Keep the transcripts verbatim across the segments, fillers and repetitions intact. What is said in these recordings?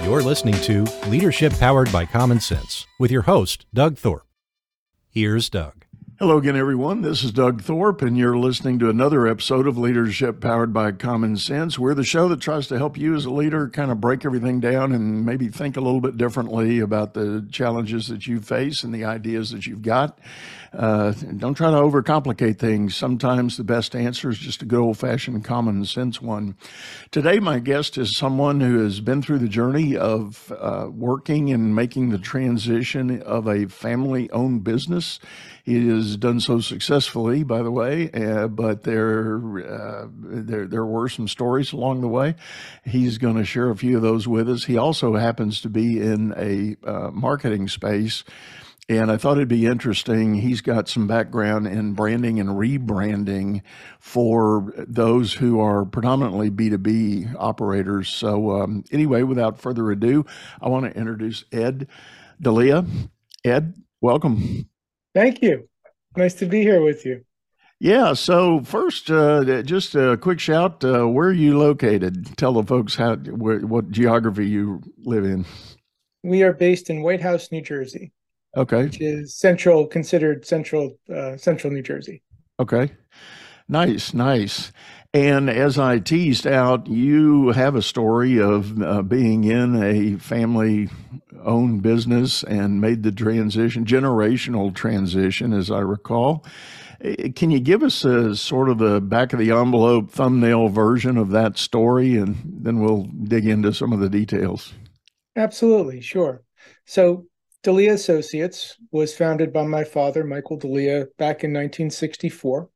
You're listening to Leadership Powered by Common Sense with your host, Doug Thorpe. Here's Doug. Hello again, everyone. This is Doug Thorpe, and you're listening to another episode of Leadership Powered by Common Sense. We're the show that tries to help you as a leader kind of break everything down and maybe think a little bit differently about the challenges that you face and the ideas that you've got. Uh, don't try to overcomplicate things. Sometimes the best answer is just a good old-fashioned common sense one. Today, my guest is someone who has been through the journey of uh, working and making the transition of a family-owned business. He has done so successfully, by the way, uh, but there, uh, there there were some stories along the way. He's going to share a few of those with us. He also happens to be in a uh, marketing space, and I thought it'd be interesting. He's got some background in branding and rebranding for those who are predominantly B two B operators. So um, anyway, without further ado, I want to introduce Ed D'Elia. Ed, welcome. Thank you. Nice to be here with you. Yeah. So first, uh, just a quick shout. Uh, where are you located? Tell the folks how where, what geography you live in. We are based in White House, New Jersey. Okay. Which is central, considered central, uh, central New Jersey. Okay. Nice, nice. And as I teased out, you have a story of uh, being in a family-owned business and made the transition, generational transition, as I recall. Can you give us a sort of the back of the envelope thumbnail version of that story, and then we'll dig into some of the details? Absolutely, sure. So D'Elia Associates was founded by my father, Michael D'Elia, back in nineteen sixty-four.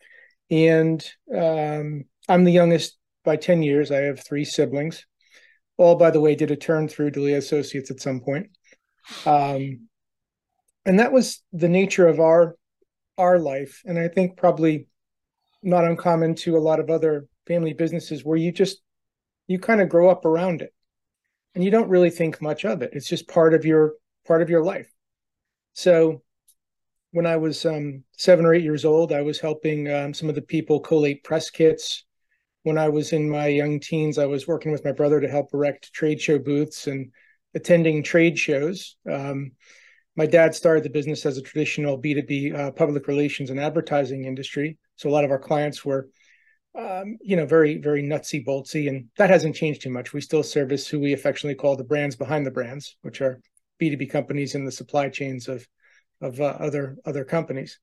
And um, I'm the youngest by ten years. I have three siblings. All, by the way, did a turn through D'Elia Associates at some point. Um, and that was the nature of our, our life. And I think probably not uncommon to a lot of other family businesses where you just, you kind of grow up around it. And you don't really think much of it. It's just part of your, part of your life. So when I was um, seven or eight years old, I was helping um, some of the people collate press kits. When I was in my young teens, I was working with my brother to help erect trade show booths and attending trade shows. Um, my dad started the business as a traditional B two B uh, public relations and advertising industry. So a lot of our clients were, um, you know, very, very nutsy, boltsy, and that hasn't changed too much. We still service who we affectionately call the brands behind the brands, which are B two B companies in the supply chains of of uh, other other companies.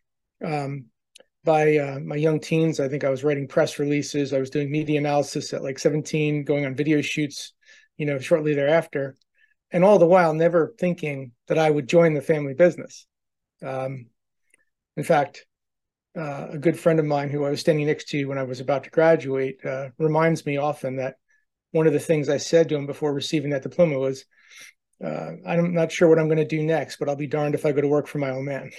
Um, by uh, my young teens, I think I was writing press releases. I was doing media analysis at like seventeen, going on video shoots, you know, shortly thereafter. And all the while, never thinking that I would join the family business. Um, in fact, uh, a good friend of mine who I was standing next to when I was about to graduate uh, reminds me often that one of the things I said to him before receiving that diploma was, Uh, I'm not sure what I'm going to do next, but I'll be darned if I go to work for my old man.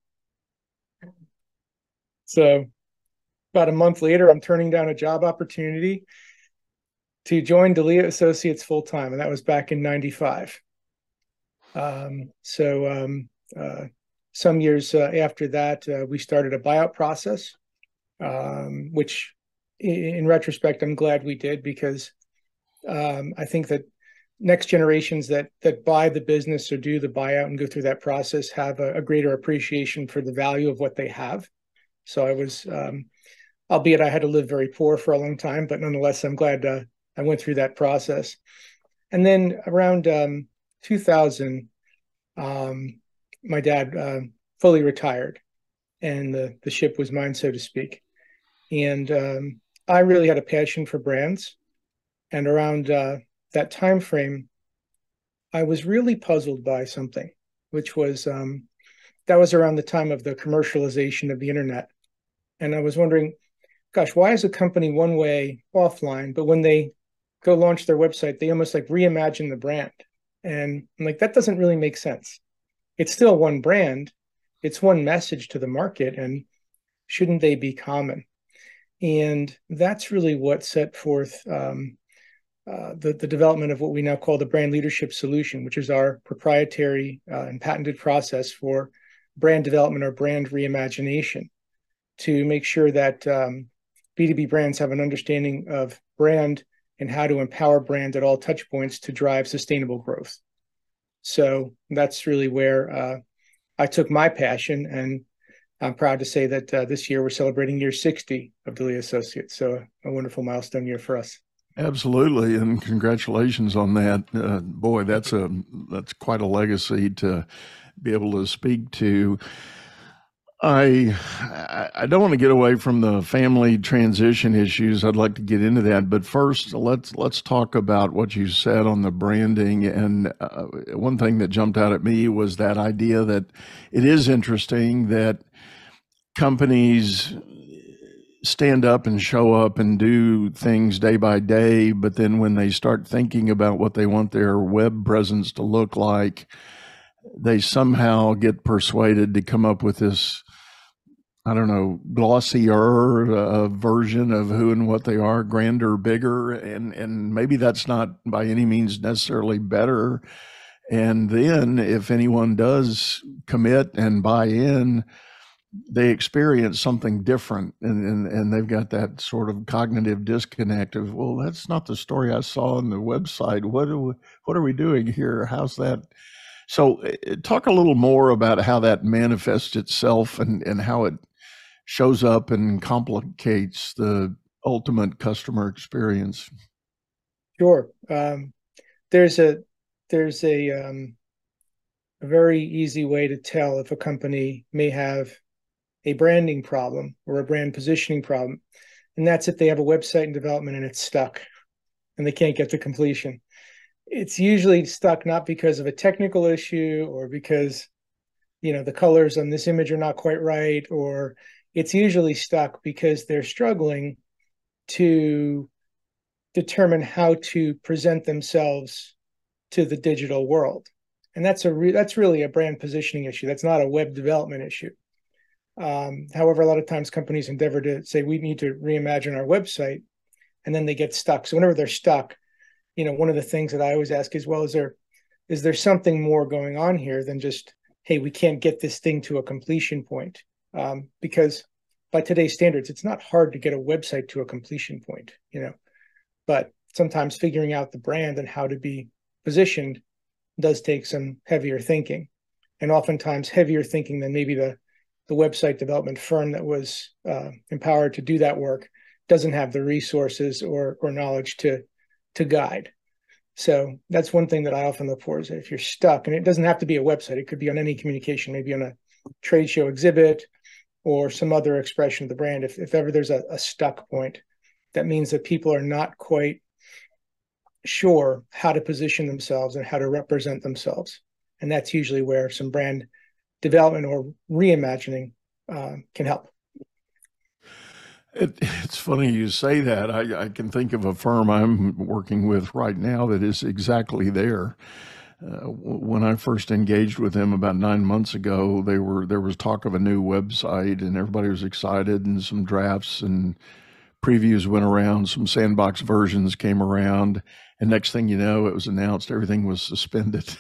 So about a month later, I'm turning down a job opportunity to join D'Elia Associates full time, and that was back in ninety-five. Um, so um, uh, some years uh, after that, uh, we started a buyout process, um, which in, in retrospect, I'm glad we did, because um, I think that next generations that that buy the business or do the buyout and go through that process have a, a greater appreciation for the value of what they have. So I was, um, albeit I had to live very poor for a long time, but nonetheless, I'm glad uh, I went through that process. And then around um, two thousand, um, my dad uh, fully retired, and the, the ship was mine, so to speak. And um, I really had a passion for brands. And around uh, that time frame, I was really puzzled by something, which was um, that was around the time of the commercialization of the internet. And I was wondering, gosh, why is a company one way offline, but when they go launch their website, they almost like reimagine the brand? And I'm like, that doesn't really make sense. It's still one brand. It's one message to the market. And shouldn't they be common? And that's really what set forth um, uh, the, the development of what we now call the Brand Leadership Solution, which is our proprietary uh, and patented process for brand development or brand reimagination, to make sure that um, B two B brands have an understanding of brand and how to empower brands at all touch points to drive sustainable growth. So that's really where uh, I took my passion, and I'm proud to say that uh, this year we're celebrating year sixty of D'Elia Associates. So a wonderful milestone year for us. Absolutely, and congratulations on that. Uh, boy, that's a that's quite a legacy to be able to speak to. I I don't want to get away from the family transition issues. I'd like to get into that, but first, let's let's talk about what you said on the branding. And uh, one thing that jumped out at me was that idea that it is interesting that companies stand up and show up and do things day by day, but then when they start thinking about what they want their web presence to look like, they somehow get persuaded to come up with this, I don't know, glossier uh, version of who and what they are, grander, bigger, and and maybe that's not by any means necessarily better. And then if anyone does commit and buy in, they experience something different, and, and and they've got that sort of cognitive disconnect of, well, that's not the story I saw on the website. What are we, what are we doing here? How's that? So talk a little more about how that manifests itself and, and how it shows up and complicates the ultimate customer experience. Sure. Um, there's a there's a um, a very easy way to tell if a company may have a branding problem or a brand positioning problem, and that's if they have a website in development and it's stuck and they can't get to completion. It's usually stuck not because of a technical issue or because, you know, the colors on this image are not quite right, or it's usually stuck because they're struggling to determine how to present themselves to the digital world. And that's a re- that's really a brand positioning issue. That's not a web development issue. Um, however, a lot of times companies endeavor to say, we need to reimagine our website, and then they get stuck. So whenever they're stuck, you know, one of the things that I always ask is, well, is there is there something more going on here than just, hey, we can't get this thing to a completion point? Um, because by today's standards, it's not hard to get a website to a completion point, you know, but sometimes figuring out the brand and how to be positioned does take some heavier thinking, and oftentimes heavier thinking than maybe the the website development firm that was uh, empowered to do that work doesn't have the resources or or knowledge to to guide. So that's one thing that I often look for, is if you're stuck, and it doesn't have to be a website, it could be on any communication, maybe on a trade show exhibit or some other expression of the brand. If, if ever there's a, a stuck point, that means that people are not quite sure how to position themselves and how to represent themselves. And that's usually where some brand development or reimagining uh, can help. It, it's funny you say that. I, I can think of a firm I'm working with right now that is exactly there. Uh, when I first engaged with them about nine months ago, they were there was talk of a new website, and everybody was excited, and some drafts and previews went around, some sandbox versions came around, and next thing you know, it was announced everything was suspended.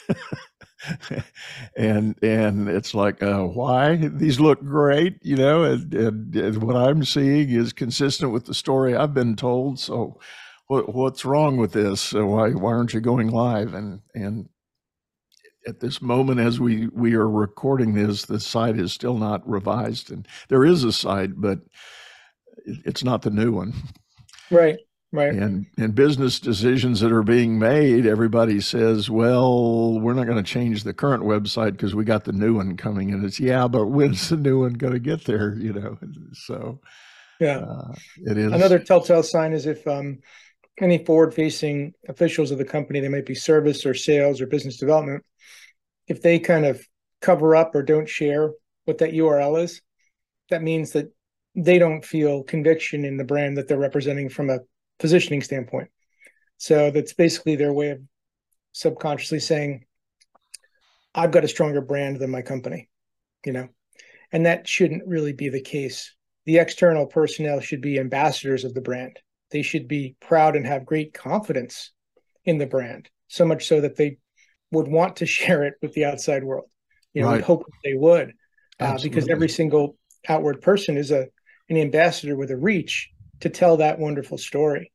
and and it's like, uh, why? These look great, you know, and, and, and what I'm seeing is consistent with the story I've been told. So what what's wrong with this? Uh, why why aren't you going live? And and at this moment, as we we are recording this, the site is still not revised, and there is a site, but it's not the new one. Right. Right. And and business decisions that are being made, everybody says, well, we're not going to change the current website because we got the new one coming. And it's, yeah, but when's the new one going to get there? You know, so yeah, uh, it is. Another telltale sign is if um, any forward-facing officials of the company, they might be service or sales or business development, if they kind of cover up or don't share what that U R L is, that means that they don't feel conviction in the brand that they're representing from a positioning standpoint. So that's basically their way of subconsciously saying, I've got a stronger brand than my company, you know, and that shouldn't really be the case. The external personnel should be ambassadors of the brand. They should be proud and have great confidence in the brand, so much so that they would want to share it with the outside world. You know, right. we hope that they would, uh, because every single outward person is a an ambassador with a reach to tell that wonderful story.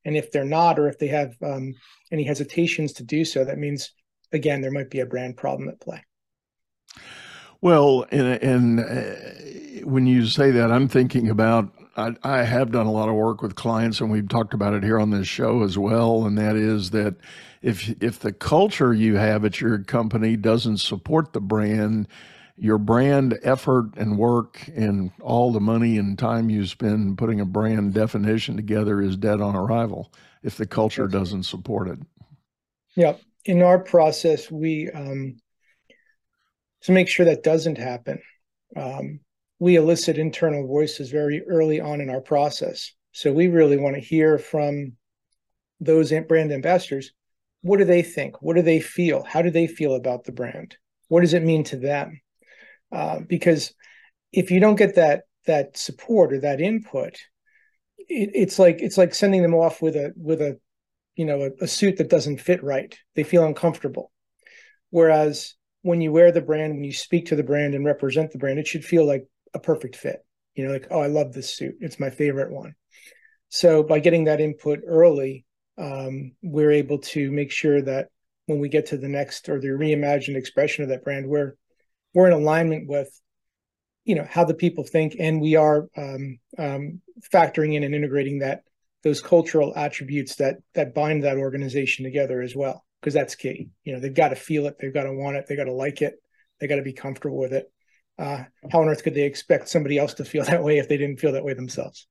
And if they're not, or if they have um, any hesitations to do so, that means, again, there might be a brand problem at play. Well, and, and uh, when you say that, I'm thinking about, I, I have done a lot of work with clients, and we've talked about it here on this show as well. And that is that if if the culture you have at your company doesn't support the brand, your brand effort and work and all the money and time you spend putting a brand definition together is dead on arrival if the culture That's doesn't support it. Yeah. In our process, we, um, to make sure that doesn't happen, um, we elicit internal voices very early on in our process. So we really want to hear from those brand ambassadors. What do they think? What do they feel? How do they feel about the brand? What does it mean to them? Uh, because if you don't get that that support or that input, it, it's like it's like sending them off with a with a you know a, a suit that doesn't fit right. They feel uncomfortable. Whereas when you wear the brand, when you speak to the brand and represent the brand, it should feel like a perfect fit. You know, like, oh, I love this suit. It's my favorite one. So by getting that input early, um, we're able to make sure that when we get to the next or the reimagined expression of that brand, we're we're in alignment with, you know, how the people think, and we are um, um, factoring in and integrating that those cultural attributes that that bind that organization together as well, because that's key. You know, they've got to feel it, they've got to want it, they got to like it, they got to be comfortable with it. Uh, how on earth could they expect somebody else to feel that way if they didn't feel that way themselves?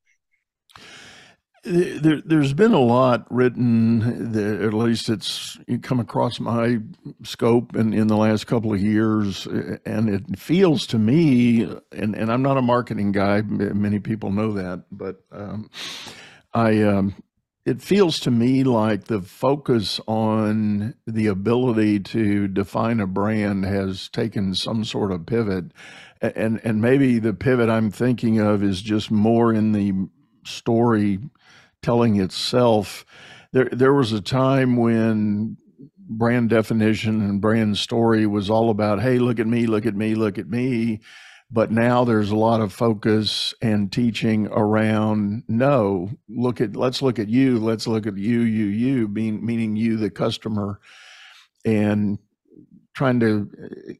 There, there's been a lot written, that, at least it's come across my scope in, in the last couple of years, and it feels to me, and, and I'm not a marketing guy, many people know that, but um, I um, it feels to me like the focus on the ability to define a brand has taken some sort of pivot, and and maybe the pivot I'm thinking of is just more in the story telling itself. There, there was a time when brand definition and brand story was all about, hey, look at me, look at me, look at me. But now there's a lot of focus and teaching around, no, look at, let's look at you, let's look at you, you, you, being, meaning you, the customer, and trying to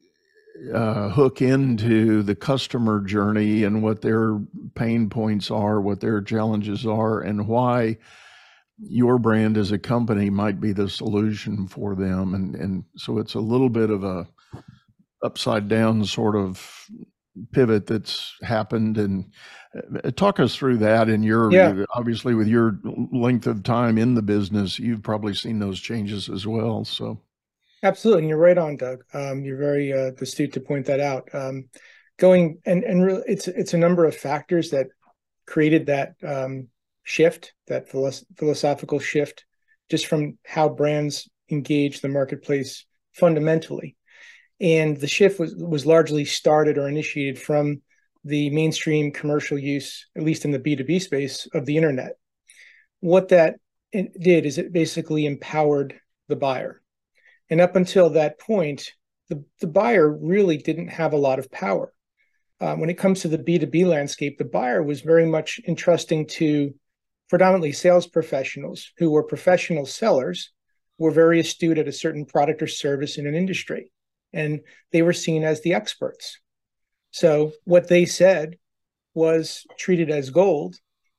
uh, hook into the customer journey and what their pain points are, what their challenges are, and why your brand as a company might be the solution for them. And, and so it's a little bit of a upside down sort of pivot that's happened. And uh, talk us through that. In your, Yeah. obviously with your length of time in the business, you've probably seen those changes as well. So. Absolutely, and you're right on, Doug. Um, you're very uh, astute to point that out. Um, going and and really, it's it's a number of factors that created that um, shift, that philosoph- philosophical shift, just from how brands engage the marketplace fundamentally. And the shift was was largely started or initiated from the mainstream commercial use, at least in the B two B space, of the internet. What that did is it basically empowered the buyer. And up until that point, the, the buyer really didn't have a lot of power. Um, when it comes to the B two B landscape, the buyer was very much entrusting to predominantly sales professionals who were professional sellers, were very astute at a certain product or service in an industry, and they were seen as the experts. So what they said was treated as gold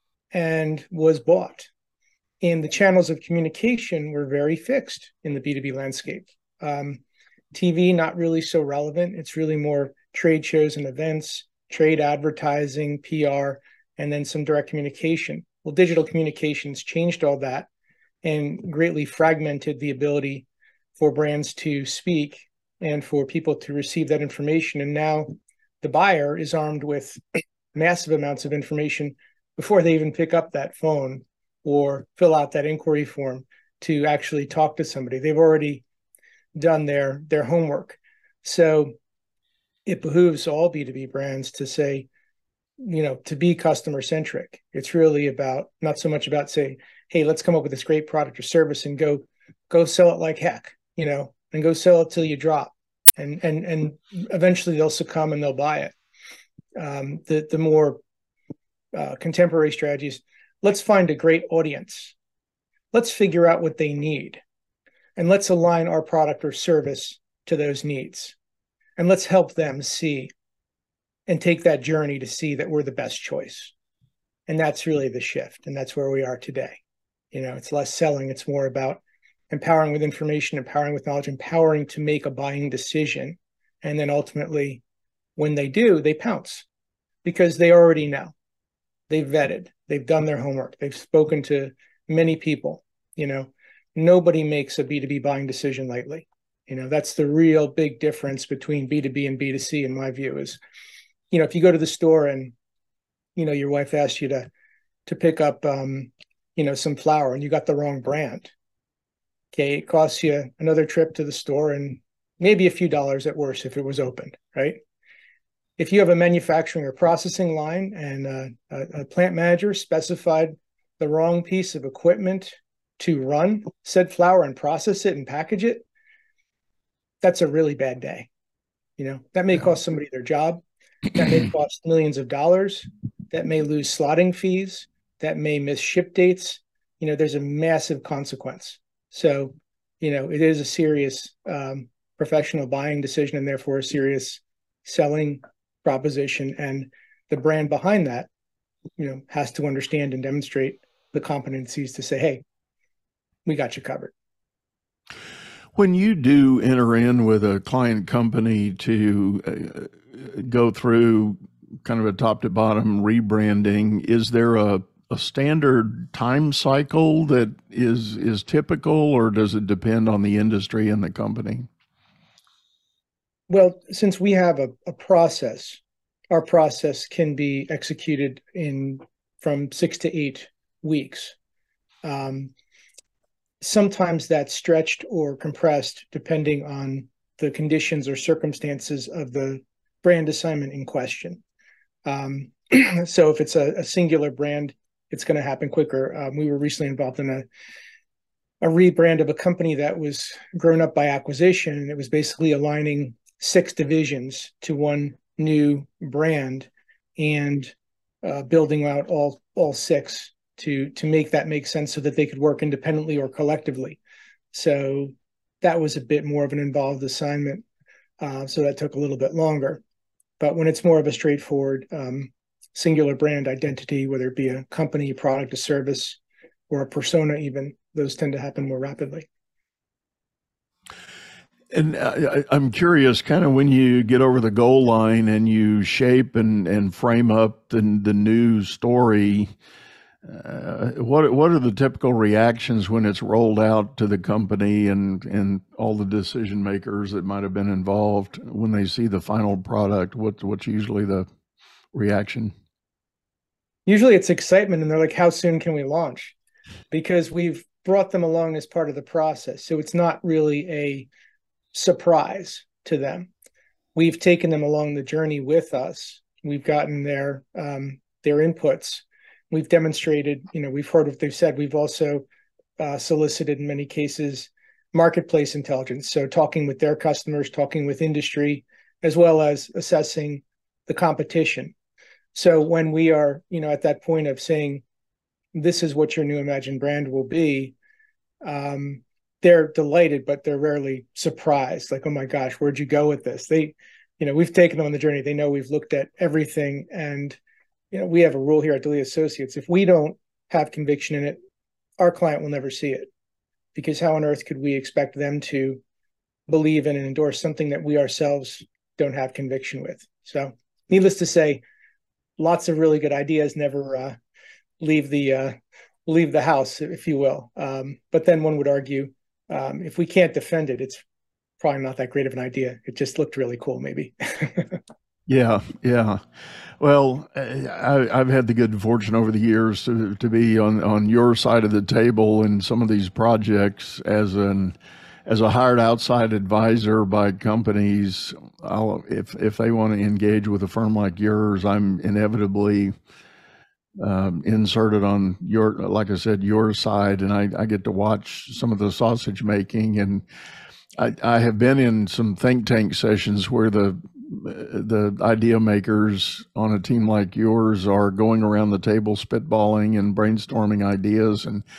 and was bought. And the channels of communication were very fixed in the B two B landscape. Um, T V, not really so relevant. It's really more trade shows and events, trade advertising, P R, and then some direct communication. Well, digital communications changed all that and greatly fragmented the ability for brands to speak and for people to receive that information. And now the buyer is armed with massive amounts of information before they even pick up that phone or fill out that inquiry form to actually talk to somebody. They've already done their, their homework. So it behooves all B two B brands to say, you know, to be customer centric. It's really about, not so much about saying, hey, let's come up with this great product or service and go, go sell it like heck, you know, and go sell it till you drop. And, and, and eventually they'll succumb and they'll buy it. Um, the, the more uh, contemporary strategies, let's find a great audience let's figure out what they need and let's align our product or service to those needs. And let's help them see and take that journey to see that we're the best choice. And that's really the shift. And that's where we are today. You know, it's less selling. It's more about empowering with information, empowering with knowledge, empowering to make a buying decision. And then ultimately, when they do, they pounce because they already know. They've vetted. They've done their homework. They've spoken to many people. You know, nobody makes a B two B buying decision lightly. You know, that's the real big difference between B two B and B two C, in my view, is, you know, if you go to the store and, you know, your wife asks you to, to pick up, um, you know, some flour and you got the wrong brand. Okay. It costs you another trip to the store and maybe a few dollars at worst if it was opened, right? If you have a manufacturing or processing line and uh, a, a plant manager specified the wrong piece of equipment to run said flour and process it and package it, that's a really bad day. You know, that may cost somebody their job. That may cost millions of dollars. That may lose slotting fees. That may miss ship dates. You know, there's a massive consequence. So, you know, it is a serious um, professional buying decision and therefore a serious selling proposition. And the brand behind that, you know, has to understand and demonstrate the competencies to say, hey, we got you covered. When you do enter in with a client company to uh, go through kind of a top to bottom rebranding, is there a, a standard time cycle that is, is typical, or does it depend on the industry and the company? Well, since we have a, a process, our process can be executed in from six to eight weeks. Um, Sometimes that's stretched or compressed depending on the conditions or circumstances of the brand assignment in question. Um, so if it's a, a singular brand, it's going to happen quicker. Um, we were recently involved in a, a rebrand of a company that was grown up by acquisition, and it was basically aligning six divisions to one new brand and uh, building out all all six to to make that make sense so that they could work independently or collectively. So that was a bit more of an involved assignment. Uh, so that took a little bit longer. But when it's more of a straightforward um, singular brand identity, whether it be a company, a product, a service, or a persona even, those tend to happen more rapidly. And I, I'm curious, kind of when you get over the goal line and you shape and, and frame up the, the new story, uh, what what are the typical reactions when it's rolled out to the company and, and all the decision makers that might have been involved when they see the final product? What what's usually the reaction? Usually it's excitement, and they're like, how soon can we launch? Because we've brought them along as part of the process. So it's not really a surprise to them. We've taken them along the journey with us. We've gotten their um, their inputs. We've demonstrated, you know, we've heard what they've said. We've also uh, solicited in many cases marketplace intelligence. So talking with their customers, talking with industry, as well as assessing the competition. So when we are, you know, at that point of saying, this is what your new Imagine brand will be, um, they're delighted, but they're rarely surprised. Like, oh my gosh, where'd you go with this? They, you know, we've taken them on the journey. They know we've looked at everything. And, you know, we have a rule here at Delia Associates. If we don't have conviction in it, our client will never see it. Because how on earth could we expect them to believe in and endorse something that we ourselves don't have conviction with? So needless to say, lots of really good ideas never uh, leave the uh, leave the house, if you will. Um, but then one would argue, um, if we can't defend it, it's probably not that great of an idea. It just looked really cool, maybe. Yeah, yeah. Well, I, I've had the good fortune over the years to, to be on, on your side of the table in some of these projects as an as a hired outside advisor by companies. I'll, if if they want to engage with a firm like yours, I'm inevitably um, inserted on your, like I said, your side, and I, I get to watch some of the sausage making. And I, I have been in some think tank sessions where the the idea makers on a team like yours are going around the table spitballing and brainstorming ideas, and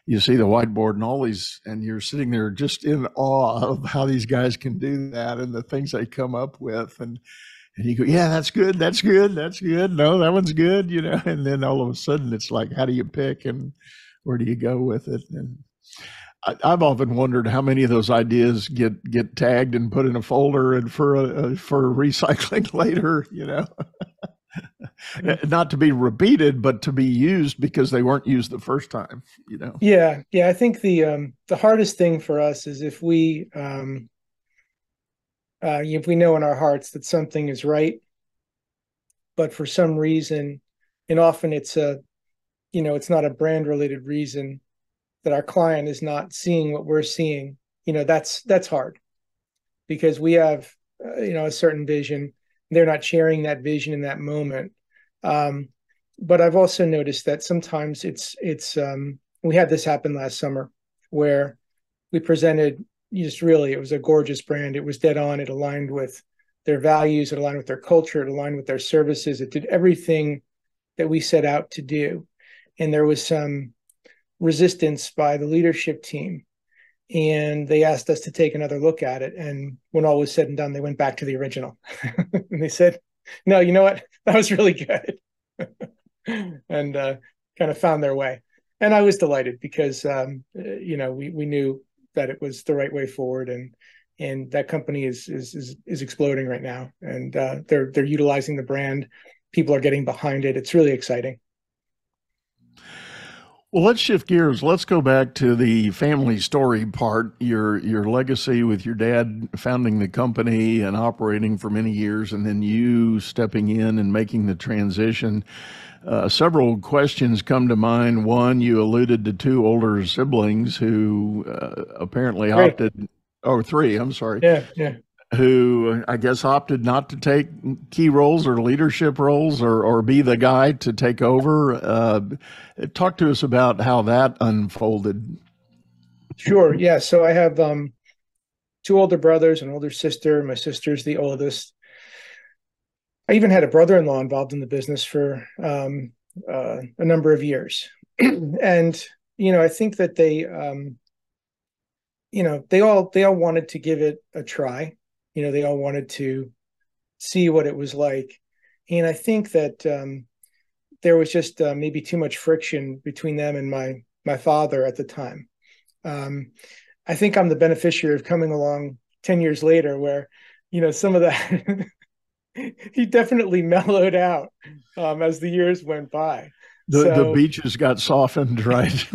you see the whiteboard and all these, and you're sitting there just in awe of how these guys can do that and the things they come up with. And, and you go, yeah, that's good. That's good. That's good. No, that one's good. You know, and then all of a sudden it's like, how do you pick and where do you go with it? And I, I've often wondered how many of those ideas get, get tagged and put in a folder and for, a, for recycling later, you know. Not to be repeated, but to be used because they weren't used the first time, you know? Yeah. Yeah. I think the, um, the hardest thing for us is if we, um, uh, if we know in our hearts that something is right, but for some reason, and often it's a, you know, it's not a brand related reason that our client is not seeing what we're seeing, you know, that's, that's hard because we have, uh, you know, a certain vision. They're not sharing that vision in that moment. Um, but I've also noticed that sometimes it's, it's, um, we had this happen last summer where we presented just really, it was a gorgeous brand. It was dead on. It aligned with their values. It aligned with their culture. It aligned with their services. It did everything that we set out to do. And there was some resistance by the leadership team. And they asked us to take another look at it. And when all was said and done, they went back to the original. And they said, no, you know what? That was really good. and uh, kind of found their way. And I was delighted because, um, you know, we, we knew that it was the right way forward. And and that company is is is, is exploding right now. And uh, they're they're utilizing the brand. People are getting behind it. It's really exciting. Well, let's shift gears. Let's go back to the family story part, your your legacy with your dad founding the company and operating for many years, and then you stepping in and making the transition. Uh, several questions come to mind. One, you alluded to two older siblings who uh, apparently Three. opted, or three, I'm sorry. Yeah, yeah. Who I guess opted not to take key roles or leadership roles or, or be the guy to take over. Uh, talk to us about how that unfolded. Sure. Yeah. So I have um, two older brothers, an older sister. My sister's the oldest. I even had a brother-in-law involved in the business for um, uh, a number of years. And, you know, I think that they, um, you know, they all, they all wanted to give it a try. You know, they all wanted to see what it was like. And I think that um, there was just uh, maybe too much friction between them and my my father at the time. Um, I think I'm the beneficiary of coming along ten years later where, you know, some of that, he definitely mellowed out um, as the years went by. The, so, the beaches got softened, right?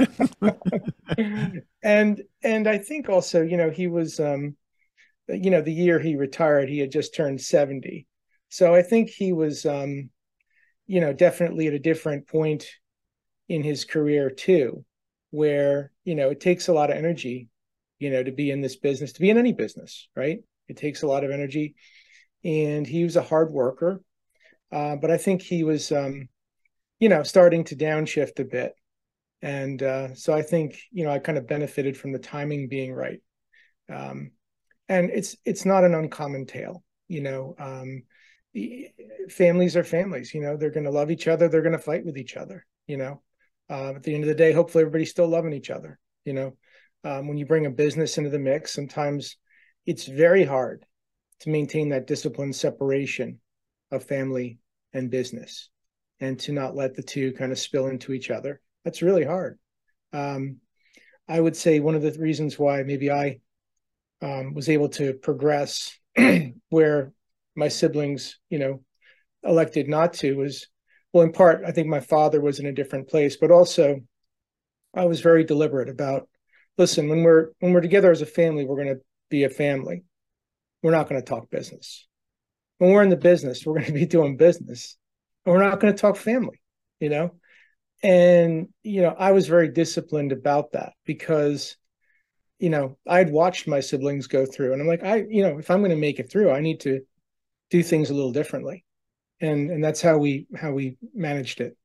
and and I think also, you know, he was, um, you know, the year he retired, he had just turned seventy. So I think he was, um, you know, definitely at a different point in his career too, where, you know, it takes a lot of energy, you know, to be in this business, to be in any business, right? It takes a lot of energy. And he was a hard worker. Uh, but I think he was, um, you know, starting to downshift a bit. And uh, so I think, you know, I kind of benefited from the timing being right. Um, and it's it's not an uncommon tale, you know. Um, families are families, you know. They're going to love each other. They're going to fight with each other, you know. Uh, at the end of the day, hopefully everybody's still loving each other, you know. Um, when you bring a business into the mix, sometimes it's very hard to maintain that disciplined separation of family and business and to not let the two kind of spill into each other. That's really hard. Um, I would say one of the reasons why maybe I um, was able to progress where my siblings, you know, elected not to was, well, in part, I think my father was in a different place, but also I was very deliberate about, listen, when we're, when we're together as a family, we're going to be a family. We're not going to talk business. When we're in the business, we're going to be doing business. And we're not going to talk family, you know? And, you know, I was very disciplined about that because, you know, I'd watched my siblings go through and I'm like, I, you know, if I'm going to make it through, I need to do things a little differently. And, and that's how we, how we managed it.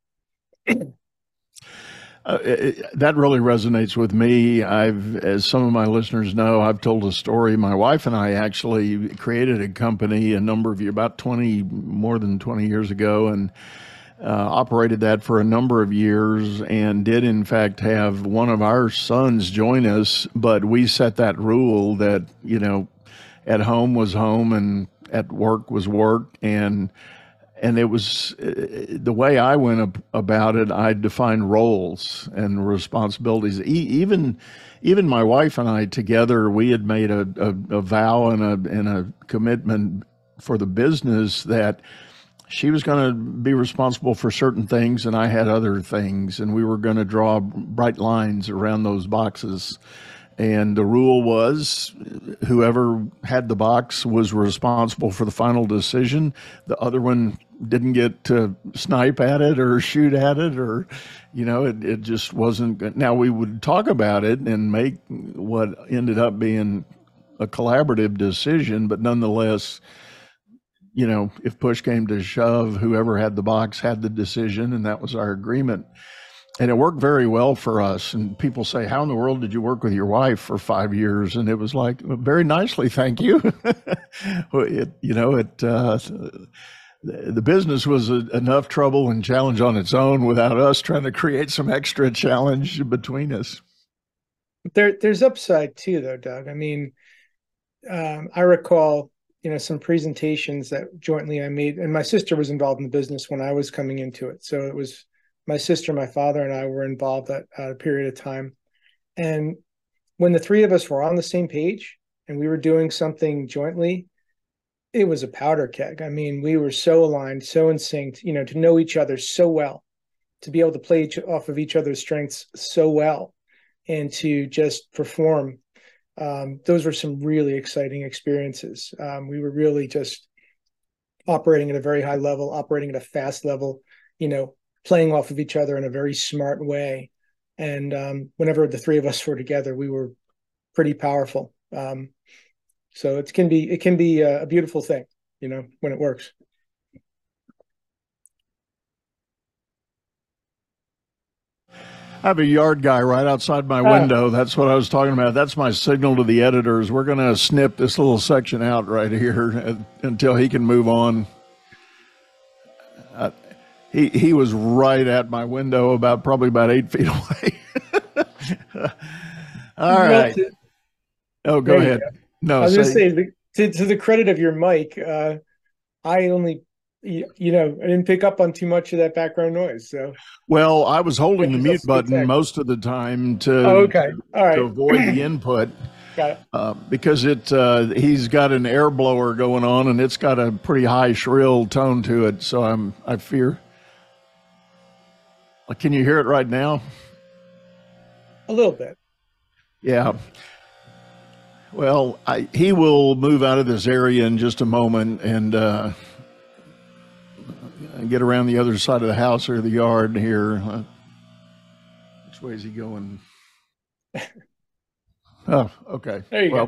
Uh, it, that really resonates with me. I've, as some of my listeners know, I've told a story. My wife and I actually created a company a number of years, about twenty, more than twenty years ago. And operated that for a number of years and did in fact have one of our sons join us, but we set that rule that, you know, at home was home and at work was work. And and it was uh, the way I went ab- about it. I defined roles and responsibilities. E- even even my wife and I together, we had made a, a, a vow and a and a commitment for the business that she was going to be responsible for certain things and I had other things, and we were going to draw bright lines around those boxes. And the rule was whoever had the box was responsible for the final decision. The other one didn't get to snipe at it or shoot at it, or, you know, it, it just wasn't good. Now, we would talk about it and make what ended up being a collaborative decision, but nonetheless, you know, if push came to shove, whoever had the box had the decision, and that was our agreement. And it worked very well for us. And people say, how in the world did you work with your wife for five years? And it was like, very nicely, thank you. it, you know, it, uh, the business was a, enough trouble and challenge on its own without us trying to create some extra challenge between us. There, there's upside too, though, Doug. I mean, um, I recall, you know, some presentations that jointly I made, and my sister was involved in the business when I was coming into it. So it was my sister, my father, and I were involved at a period of time. And when the three of us were on the same page and we were doing something jointly, it was a powder keg. I mean, we were so aligned, so in sync, you know, to know each other so well, to be able to play each, off of each other's strengths so well, and to just perform. Um, those were some really exciting experiences. Um, we were really just operating at a very high level, operating at a fast level, you know, playing off of each other in a very smart way. And um, whenever the three of us were together, we were pretty powerful. Um, so it can be it can be a, a beautiful thing, you know, when it works. I have a yard guy right outside my window. That's what I was talking about. That's my signal to the editors. We're going to snip this little section out right here until he can move on. Uh, he he was right at my window, about probably about eight feet away. All right. Oh, go ahead. Go. No, I was going to say, say, the, to, to the credit of your mic, uh, I only, you, you know, I didn't pick up on too much of that background noise. So, well, I was holding the mute button detect. most of the time to, oh, okay. All right. to avoid the input. Got it. Uh, because it uh, he's got an air blower going on and it's got a pretty high shrill tone to it. So I'm I fear. Can you hear it right now? A little bit. Yeah. Well, I, he will move out of this area in just a moment and uh, get around the other side of the house or the yard here. Uh, which way is he going? Oh, okay. There you well, go.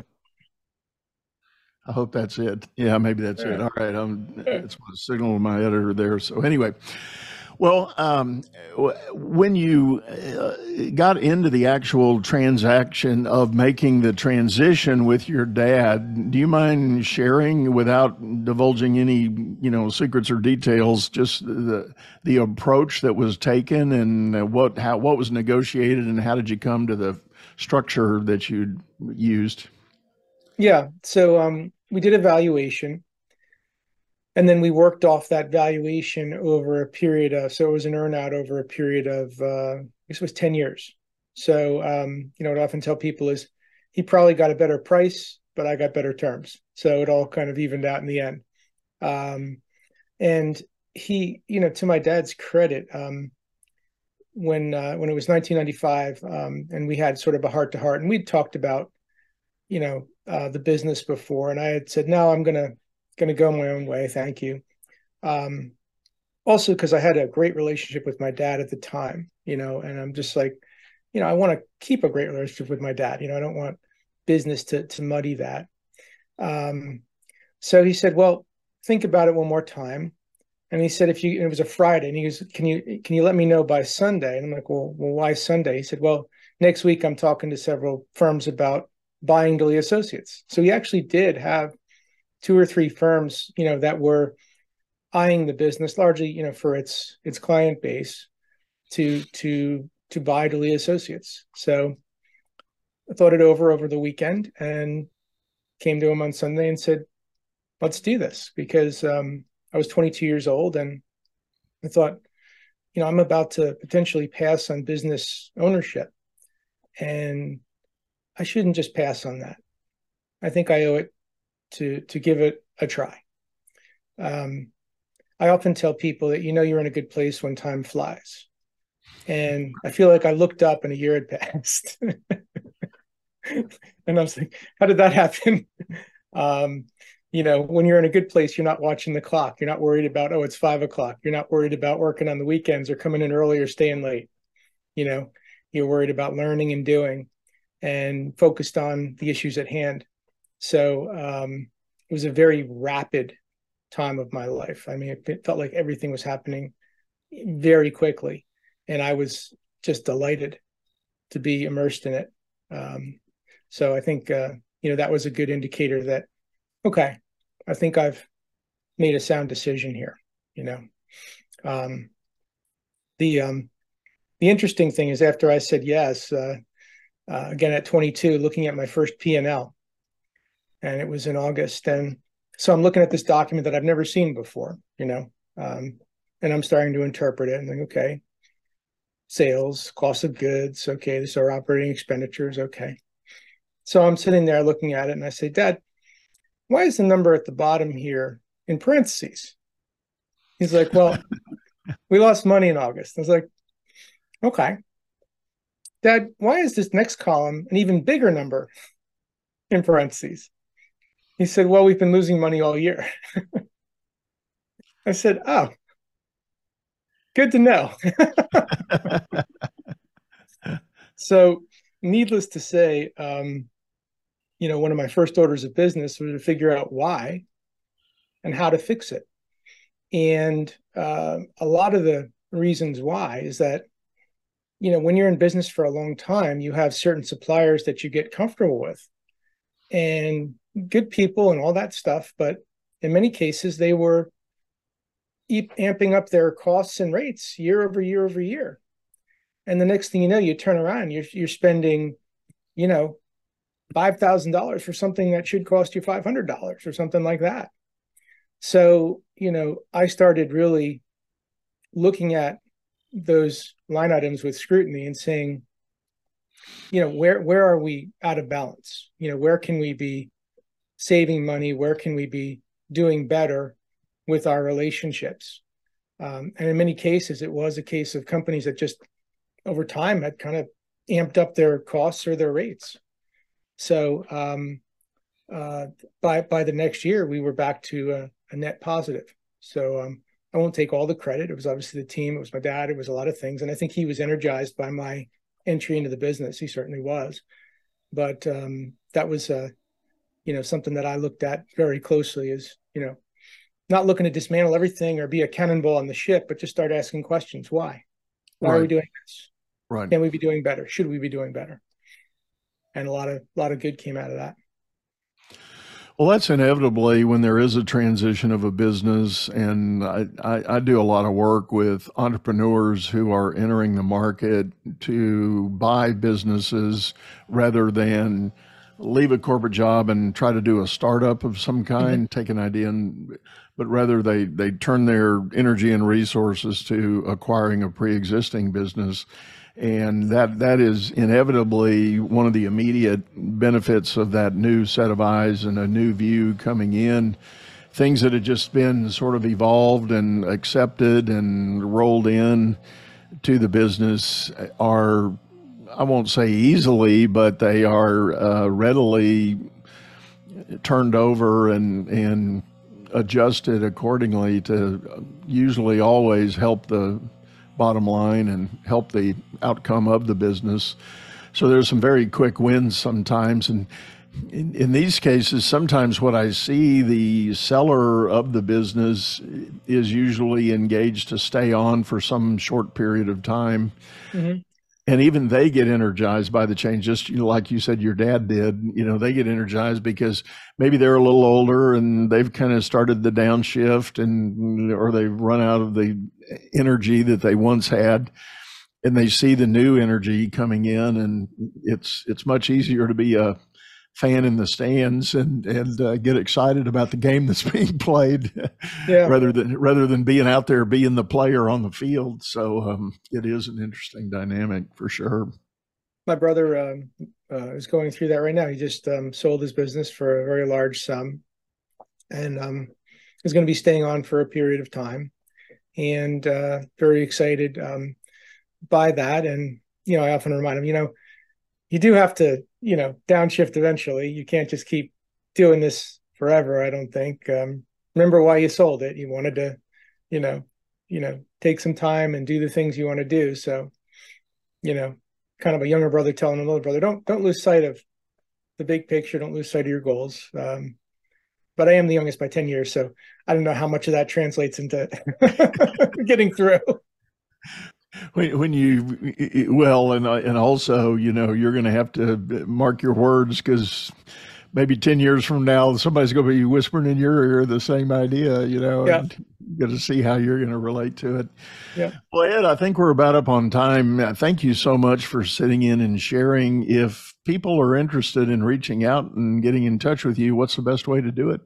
I hope that's it. Yeah, maybe that's All it. right. All right. Um, it's my signal to my editor there. So anyway, well, um, when you uh, got into the actual transaction of making the transition with your dad, do you mind sharing, without divulging any, you know, secrets or details, just the the approach that was taken and what how what was negotiated and how did you come to the structure that you used? Yeah. So um, we did a valuation, and then we worked off that valuation over a period of, so it was an earnout over a period of, uh, I guess it was ten years. So, um, you know, what I often tell people is he probably got a better price, but I got better terms. So it all kind of evened out in the end. Um, and he, you know, to my dad's credit, um, when uh, when it was nineteen ninety-five, um, and we had sort of a heart to heart, and we'd talked about, you know, uh, the business before, and I had said, no, I'm gonna gonna go my own way, thank you. Um, also, because I had a great relationship with my dad at the time, you know, and I'm just like, you know, I want to keep a great relationship with my dad. You know, I don't want business to to muddy that. Um, so he said, well, think about it one more time. And he said, if you, it was a Friday, and he goes, can you, can you let me know by Sunday? And I'm like, well, well, why Sunday? He said, well, next week I'm talking to several firms about buying D'Elia Associates. So he actually did have two or three firms, you know, that were eyeing the business largely, you know, for its its client base to to to buy D'Elia Associates. So I thought it over over the weekend and came to him on Sunday and said, let's do this, because um, I was twenty-two years old and I thought, you know, I'm about to potentially pass on business ownership, and I shouldn't just pass on that. I think I owe it to to give it a try. Um, I often tell people that, you know, you're in a good place when time flies. And I feel like I looked up and a year had passed. And I was like, how did that happen? um, you know, when you're in a good place, you're not watching the clock. You're not worried about, oh, it's five o'clock. You're not worried about working on the weekends or coming in early or staying late. You know, you're worried about learning and doing and focused on the issues at hand. So um, it was a very rapid time of my life. I mean, it felt like everything was happening very quickly. And I was just delighted to be immersed in it. Um, so I think, uh, you know, that was a good indicator that, okay, I think I've made a sound decision here, you know. Um, the um, the interesting thing is, after I said yes, uh, uh, again at twenty-two, looking at my first P and L, and it was in August. And so I'm looking at this document that I've never seen before, you know, um, and I'm starting to interpret it and think, okay, sales, cost of goods, okay, this is our operating expenditures, okay. So I'm sitting there looking at it and I say, Dad, why is the number at the bottom here in parentheses? He's like, well, we lost money in August. I was like, okay. Dad, why is this next column an even bigger number in parentheses? He said, well, we've been losing money all year. I said, oh, good to know. So needless to say, um, you know, one of my first orders of business was to figure out why and how to fix it. And uh, a lot of the reasons why is that, you know, when you're in business for a long time, you have certain suppliers that you get comfortable with and good people and all that stuff. But in many cases, they were amping up their costs and rates year over year over year. And the next thing you know, you turn around, you're, you're spending, you know, five thousand dollars for something that should cost you five hundred dollars or something like that. So, you know, I started really looking at those line items with scrutiny and saying, you know, where, where are we out of balance? You know, where can we be saving money? Where can we be doing better with our relationships? Um, and in many cases, it was a case of companies that just over time had kind of amped up their costs or their rates. So um, uh, by by the next year, we were back to a, a net positive. So um, I won't take all the credit. It was obviously the team. It was my dad. It was a lot of things. And I think he was energized by my entry into the business. He certainly was. But um, that was, uh, you know, something that I looked at very closely is, you know, not looking to dismantle everything or be a cannonball on the ship, but just start asking questions. Why? Why Right. are we doing this? Right. Can we be doing better? Should we be doing better? And a lot of a lot of good came out of that. Well, that's inevitably when there is a transition of a business. And I, I, I do a lot of work with entrepreneurs who are entering the market to buy businesses rather than leave a corporate job and try to do a startup of some kind, mm-hmm. take an idea, and, but rather they, they turn their energy and resources to acquiring a pre-existing business. And that that is inevitably one of the immediate benefits of that new set of eyes and a new view coming in. Things that had just been sort of evolved and accepted and rolled in to the business are, I won't say easily, but they are uh, readily turned over and, and adjusted accordingly to usually always help the bottom line and help the outcome of the business. So there's some very quick wins sometimes. And in, in these cases, sometimes what I see, the seller of the business is usually engaged to stay on for some short period of time. Mm-hmm. and even they get energized by the change, just you know, like you said your dad did. You know, they get energized because maybe they're a little older and they've kind of started the downshift, and or they've run out of the energy that they once had, and they see the new energy coming in, and it's it's much easier to be a fan in the stands and and uh, get excited about the game that's being played, yeah. rather than rather than being out there being the player on the field. So um, it is an interesting dynamic for sure. My brother um, uh, is going through that right now. He just um, sold his business for a very large sum, and um, is going to be staying on for a period of time, and uh, very excited um, by that. And you know, I often remind him, you know, you do have to, you know, downshift eventually. You can't just keep doing this forever, I don't think. Um, remember why you sold it. You wanted to, you know, you know, take some time and do the things you want to do. So, you know, kind of a younger brother telling a little brother, don't, don't lose sight of the big picture. Don't lose sight of your goals. Um, but I am the youngest by ten years. So I don't know how much of that translates into getting through. When, when you, well, and and also, you know, you're going to have to mark your words, because maybe ten years from now, somebody's going to be whispering in your ear the same idea, you know, yeah. and you got to see how you're going to relate to it. Yeah. Well, Ed, I think we're about up on time. Thank you so much for sitting in and sharing. If people are interested in reaching out and getting in touch with you, what's the best way to do it?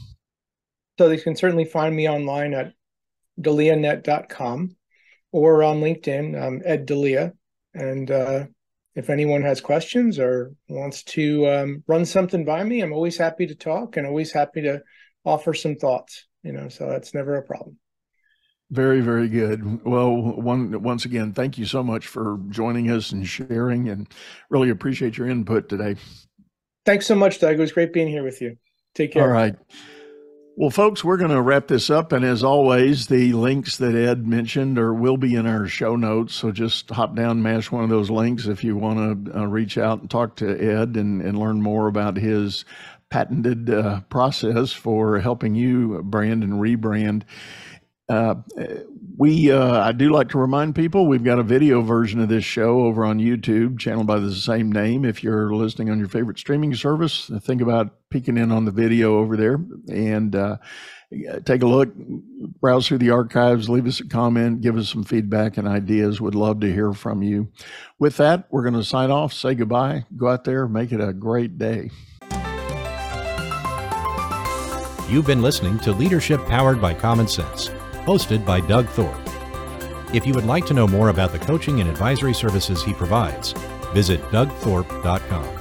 So they can certainly find me online at dalia net dot com. Or on LinkedIn, um, Ed Dalia. And uh, if anyone has questions or wants to um, run something by me, I'm always happy to talk and always happy to offer some thoughts. You know, so that's never a problem. Very, very good. Well, one once again, thank you so much for joining us and sharing, and really appreciate your input today. Thanks so much, Doug. It was great being here with you. Take care. All right. Well, folks, we're going to wrap this up. And as always, the links that Ed mentioned are will be in our show notes. So just hop down, mash one of those links if you want to uh, reach out and talk to Ed and, and learn more about his patented uh, process for helping you brand and rebrand. Uh, we, uh, I do like to remind people, we've got a video version of this show over on YouTube, channel by the same name. If you're listening on your favorite streaming service, think about peeking in on the video over there and uh, take a look, browse through the archives, leave us a comment, give us some feedback and ideas. Would love to hear from you. With that, we're going to sign off, say goodbye, go out there, make it a great day. You've been listening to Leadership Powered by Common Sense, hosted by Doug Thorpe. If you would like to know more about the coaching and advisory services he provides, visit doug thorpe dot com.